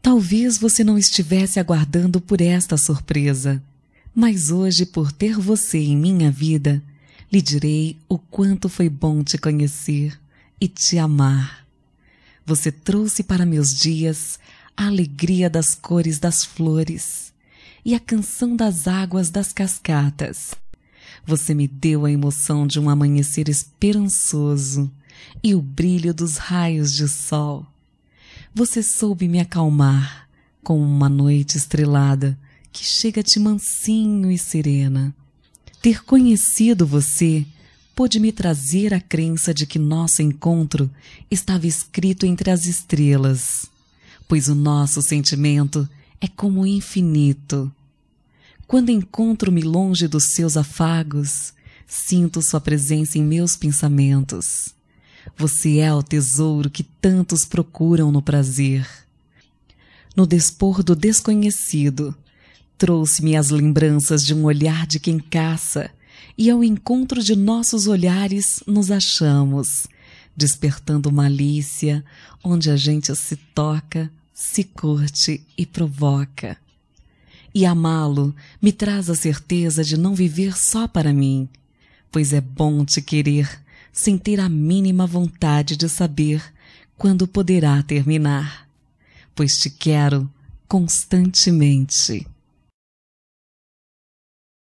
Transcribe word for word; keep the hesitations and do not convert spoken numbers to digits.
Talvez você não estivesse aguardando por esta surpresa, mas hoje, por ter você em minha vida, lhe direi o quanto foi bom te conhecer e te amar. Você trouxe para meus dias a alegria das cores das flores e a canção das águas das cascatas. Você me deu a emoção de um amanhecer esperançoso e o brilho dos raios de sol. Você soube me acalmar com uma noite estrelada que chega de mansinho e serena. Ter conhecido você pôde me trazer a crença de que nosso encontro estava escrito entre as estrelas, pois o nosso sentimento é como o infinito. Quando encontro-me longe dos seus afagos, sinto sua presença em meus pensamentos. Você é o tesouro que tantos procuram no prazer. No despor do desconhecido, trouxe-me as lembranças de um olhar de quem caça, e ao encontro de nossos olhares nos achamos, despertando malícia, onde a gente se toca, se curte e provoca. E amá-lo me traz a certeza de não viver só para mim, pois é bom te querer, sem ter a mínima vontade de saber quando poderá terminar, pois te quero constantemente.